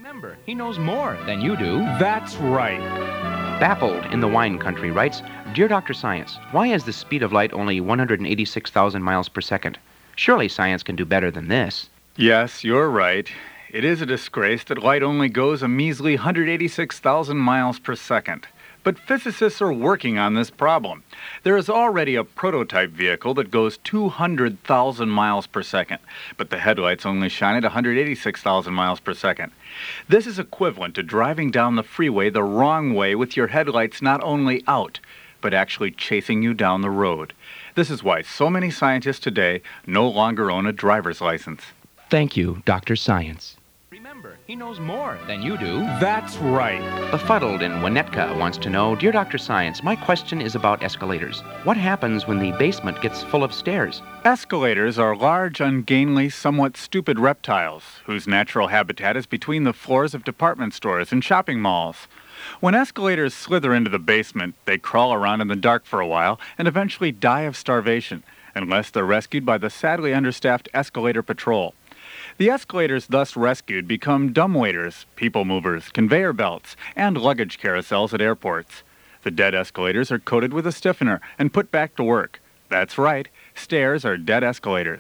Remember, he knows more than you do. That's right. Baffled in the wine country writes, Dear Dr. Science, why is the speed of light only 186,000 miles per second? Surely science can do better than this. Yes, you're right. It is a disgrace that light only goes a measly 186,000 miles per second. But physicists are working on this problem. There is already a prototype vehicle that goes 200,000 miles per second, but the headlights only shine at 186,000 miles per second. This is equivalent to driving down the freeway the wrong way with your headlights not only out, but actually chasing you down the road. This is why so many scientists today no longer own a driver's license. Thank you, Dr. Science. Remember, he knows more than you do. That's right. Befuddled in Winnetka wants to know, Dear Dr. Science, my question is about escalators. What happens when the basement gets full of stairs? Escalators are large, ungainly, somewhat stupid reptiles whose natural habitat is between the floors of department stores and shopping malls. When escalators slither into the basement, they crawl around in the dark for a while and eventually die of starvation, unless they're rescued by the sadly understaffed escalator patrol. The escalators thus rescued become dumbwaiters, people movers, conveyor belts, and luggage carousels at airports. The dead escalators are coated with a stiffener and put back to work. That's right, stairs are dead escalators.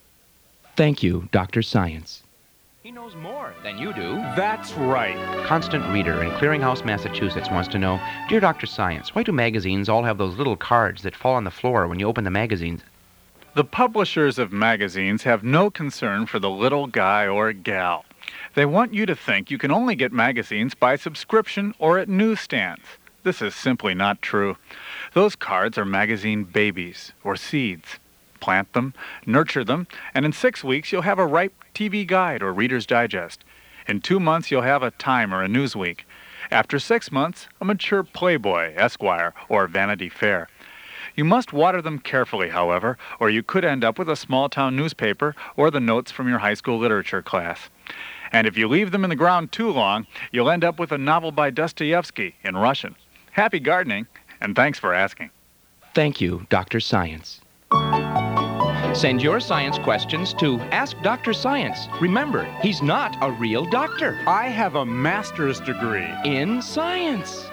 Thank you, Dr. Science. He knows more than you do. That's right. Constant reader in Clearinghouse, Massachusetts wants to know, Dear Dr. Science, why do magazines all have those little cards that fall on the floor when you open the magazines? The publishers of magazines have no concern for the little guy or gal. They want you to think you can only get magazines by subscription or at newsstands. This is simply not true. Those cards are magazine babies or seeds. Plant them, nurture them, and in 6 weeks you'll have a ripe TV Guide or Reader's Digest. In 2 months you'll have a Time or a Newsweek. After 6 months, a mature Playboy, Esquire, or Vanity Fair. You must water them carefully, however, or you could end up with a small-town newspaper or the notes from your high school literature class. And if you leave them in the ground too long, you'll end up with a novel by Dostoevsky in Russian. Happy gardening, and thanks for asking. Thank you, Dr. Science. Send your science questions to Ask Dr. Science. Remember, he's not a real doctor. I have a master's degree in science.